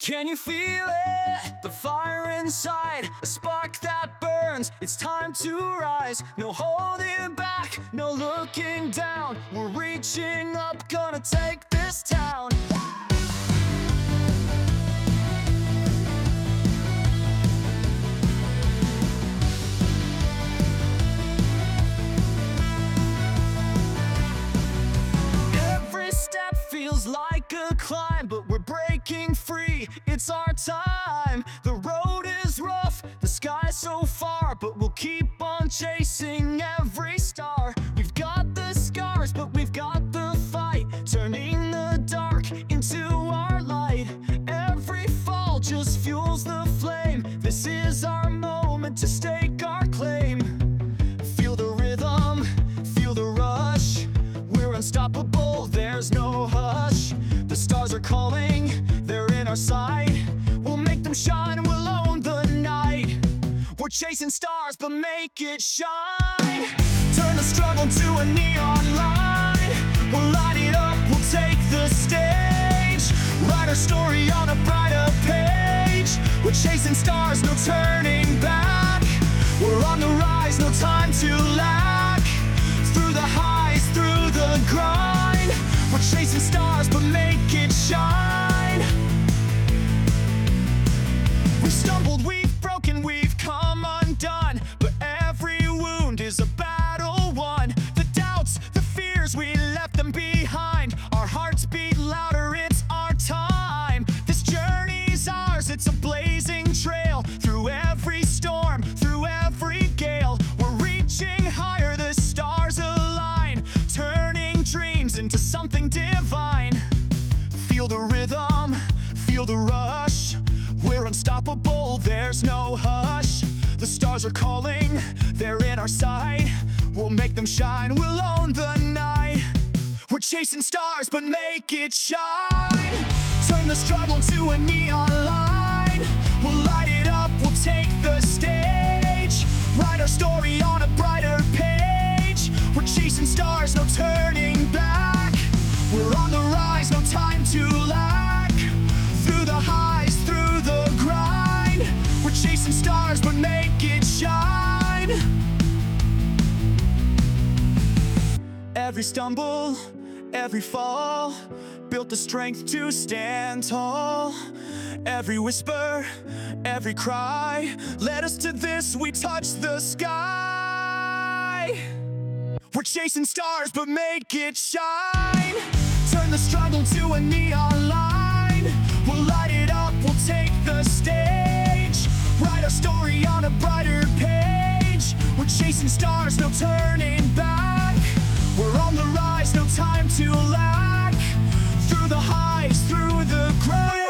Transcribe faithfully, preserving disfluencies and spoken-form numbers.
Can you feel it? The fire inside, a spark that burns. It's time to rise. No holding back, no looking down. We're reaching up, gonna take this town. Every step feels like a climb, but we're breaking free. It's our time. The road is rough, the sky's so far, but we'll keep on chasing every star. We've got the scars, but we've got the fight, turning the dark into our light. Every fall just fuels the flame. This is our moment to stake our claim. Feel the rhythm, feel the rush. We're unstoppable, there's no hush. The stars are calling, they're in our sight. We'll make them shine, we'll own the night. We're chasing stars, but make it shine. Turn the struggle to a neon light. We'll light it up, we'll take the stage. Write our story on a brighter page. We're chasing stars, no turning back. We're on the rise, no time to lack. Through the highs, through the grind. We're chasing stars, but make it shine. We've stumbled, we've broken, we've come undone, but every wound is a battle won. The doubts, the fears, we left them behind. Our hearts beat louder, it's our time. This journey's ours, it's a blazing trail. Through every storm, through every gale, we're reaching higher, the stars align, turning dreams into something divine. Feel the rhythm, feel the rush. We're unstoppable, there's no hush. The stars are calling, they're in our sight. We'll make them shine, we'll own the night. We're chasing stars, but make it shine. Turn the struggle to a neon line. We'll light it up, we'll take the stage. Write our story on a brighter page. We're chasing stars, no turning back. We're on the rise, no time to lack. Through the highs, through the grind. We're chasing stars, but make it shine. Every stumble, every fall, built the strength to stand tall. Every whisper, every cry led us to this, we touched the sky. We're chasing stars, but make it shine. Turn the struggle to a neon line. We'll light it up, we'll take the stage. Write our story on a brighter page. We're chasing stars, no turning back. We're on the rise, no time to lack. Through the highs, through the grind.